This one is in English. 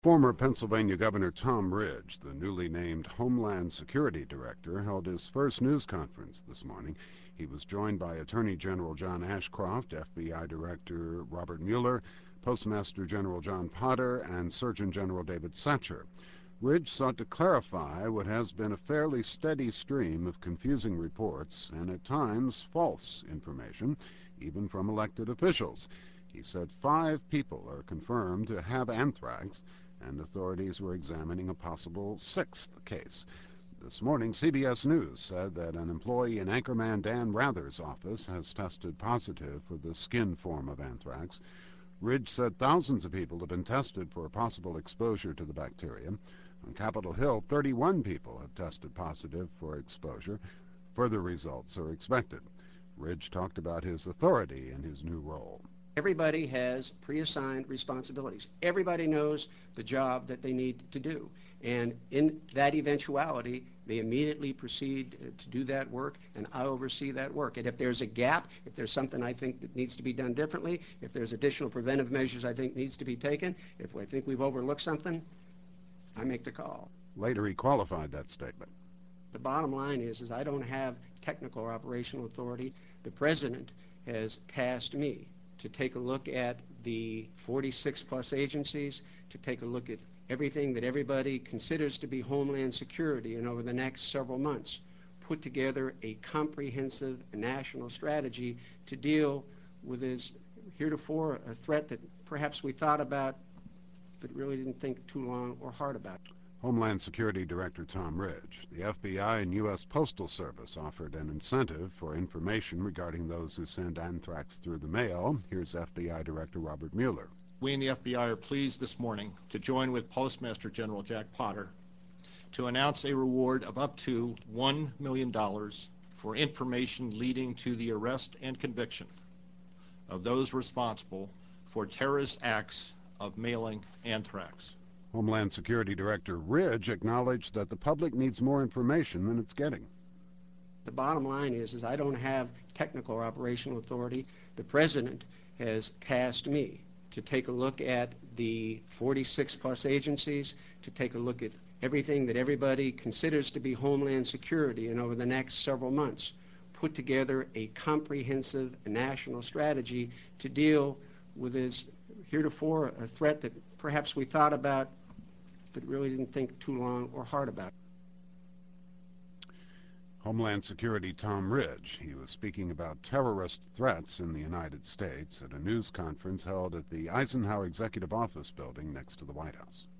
Former Pennsylvania Governor Tom Ridge, the newly named Homeland Security Director, held his first news conference this morning. He was joined by Attorney General John Ashcroft, FBI Director Robert Mueller, Postmaster General John Potter, and Surgeon General David Satcher. Ridge sought to clarify what has been a fairly steady stream of confusing reports and at times false information, even from elected officials. He said 5 people are confirmed to have anthrax, and authorities were examining a possible 6th case. This morning, CBS News said that an employee in Anchorman Dan Rather's office has tested positive for the skin form of anthrax. Ridge said thousands of people have been tested for possible exposure to the bacterium. On Capitol Hill, 31 people have tested positive for exposure. Further results are expected. Ridge talked about his authority in his new role. Everybody has pre-assigned responsibilities. Everybody knows the job that they need to do. And in that eventuality, they immediately proceed to do that work, and I oversee that work. And if there's a gap, if there's something I think that needs to be done differently, if there's additional preventive measures I think needs to be taken, if I think we've overlooked something, I make the call. Later, he qualified that statement. The bottom line is I don't have technical or operational authority. The president has tasked me to take a look at the 46-plus agencies, to take a look at everything that everybody considers to be Homeland Security, and over the next several months, put together a comprehensive national strategy to deal with this heretofore a threat that perhaps we thought about but really didn't think too long or hard about. Homeland Security Director Tom Ridge. The FBI and U.S. Postal Service offered an incentive for information regarding those who send anthrax through the mail. Here's FBI Director Robert Mueller. We in the FBI are pleased this morning to join with Postmaster General Jack Potter to announce a reward of up to $1 million for information leading to the arrest and conviction of those responsible for terrorist acts of mailing anthrax. Homeland Security Director Ridge acknowledged that the public needs more information than it's getting. The bottom line is I don't have technical or operational authority. The president has tasked me to take a look at the 46-plus agencies, to take a look at everything that everybody considers to be Homeland Security, and over the next several months, put together a comprehensive national strategy to deal with this heretofore a threat that perhaps we thought about but really didn't think too long or hard about. Homeland Security Tom Ridge. He was speaking about terrorist threats in the United States at a news conference held at the Eisenhower Executive Office building next to the White House.